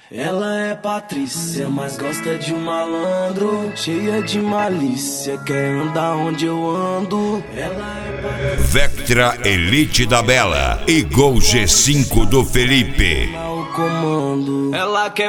Ela é Patrícia, mas gosta de um malandro, cheia de malícia, quer andar onde eu ando. Ela é Patrícia, Vectra Elite da Bela e Gol G5 do Felipe. o comando. Ela quer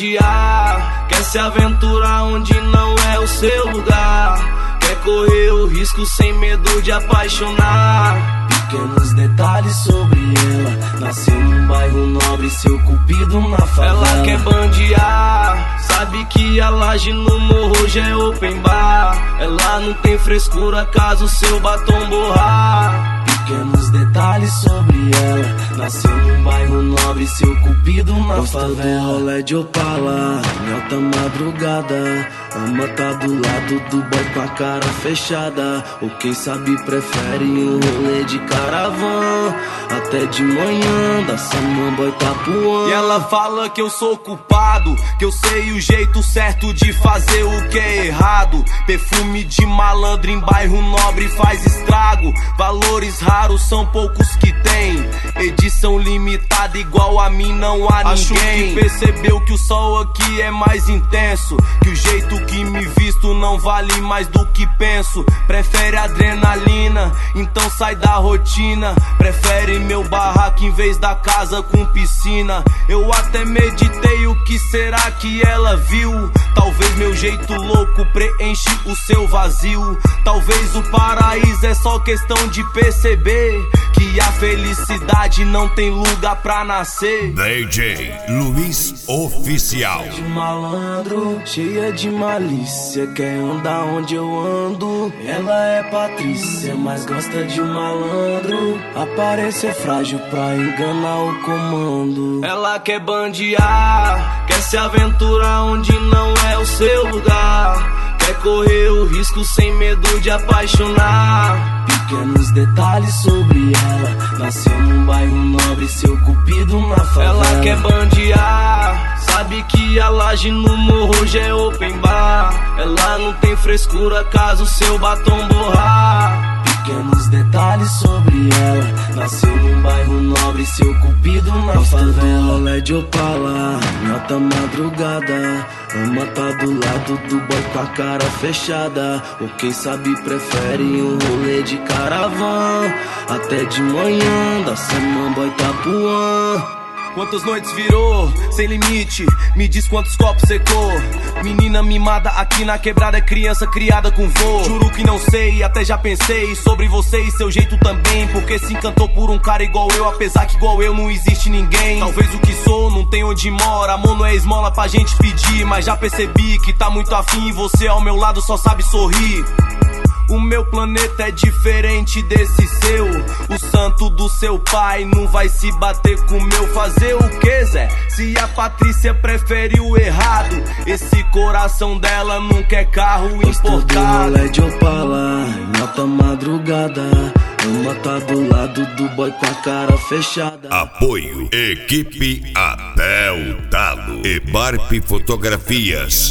bandear, quer se aventurar onde não é o seu lugar, quer correr o risco sem medo de apaixonar. Pequenos detalhes sobre ela, nasceu num bairro nobre, seu cupido na favela. Ela quer bandear, sabe que a laje no morro já é open bar. Ela não tem frescura caso seu batom borrar. Pequenos detalhes sobre ela, nasceu num bairro nobre, seu cupido na favela. Rolê de Opala, em alta madrugada, ama tá do lado do boy com a cara fechada, ou quem sabe prefere um rolê de caravan, até de manhã da Samambaia Itapuã. E ela fala que eu sou culpado, que eu sei o jeito certo de fazer o que é errado. Perfume de malandro em bairro nobre faz estrago, valores raros são poucos que tem, edição limitada igual a mim não há ninguém. Acho que percebeu que o sol aqui é mais intenso, que o jeito que me visto não vale mais do que penso. Prefere adrenalina, então sai da rotina, prefere meu barraco em vez da casa com piscina. Eu até meditei o que será que ela viu, talvez meu jeito louco preenche o seu vazio. Talvez o paraíso é só questão de perceber que a felicidade não tem lugar pra nascer. DJ Luiz Oficial. De malandro, cheia de malícia, quer andar onde eu ando. Ela é Patrícia, mas gosta de um malandro, aparência frágil pra enganar o comando. Ela quer bandear, quer se aventurar onde não é o seu lugar, quer correr o risco sem medo de apaixonar. Pequenos detalhes sobre ela, nasceu num bairro nobre, seu cupido na favela. Ela quer bandear, sabe que a laje no morro já é open bar. Ela não tem frescura caso seu batom borrar. Pequenos detalhes sobre ela, nasceu num bairro nobre, seu cupido na favela. Rolê de Opala, em alta madrugada, ama tá do lado do boy com a cara fechada, ou quem sabe prefere um rolê de caravan, até de manhã da Samambaia Itapuã. Quantas noites virou, sem limite, me diz quantos copos secou. Menina mimada aqui na quebrada, é criança criada com vô. Juro que não sei, até já pensei sobre você e seu jeito também, porque se encantou por um cara igual eu, apesar que igual eu não existe ninguém. Talvez o que sou não tem onde mora, amor não é esmola pra gente pedir, mas já percebi que tá muito afim e você ao meu lado só sabe sorrir. O meu planeta é diferente desse seu, o santo do seu pai não vai se bater com o meu. Fazer o que, Zé? Se a Patrícia prefere o errado, esse coração dela não quer carro importado. Rolê de Opala, em alta madrugada, ama tá do lado do boy com a cara fechada. Apoio Equipe Até o Talo e Barp Fotografias.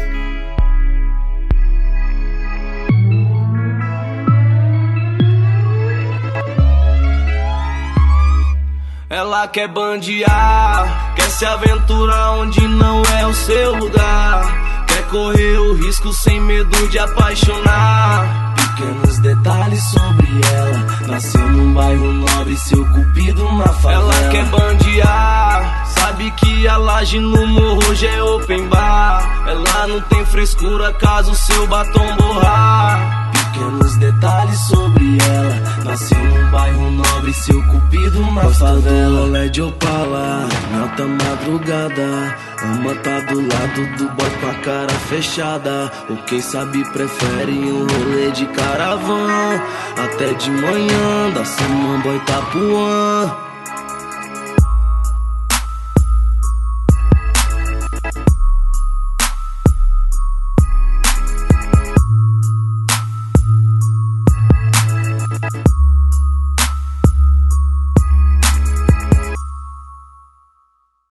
Ela quer bandear, quer se aventurar onde não é o seu lugar, quer correr o risco sem medo de apaixonar. Pequenos detalhes sobre ela, nasceu num bairro nobre, seu cupido na favela. Ela quer bandear, sabe que a laje no morro já é open bar. Ela não tem frescura caso seu batom borrar. Pequenos detalhes sobre ela, nasceu num bairro nobre, seu cupido na favela. Rolê de Opala, em alta madrugada, ama tá do lado do boy com a cara fechada, ou quem sabe prefere um rolê de caravan, até de manhã da Samambaia Itapuã.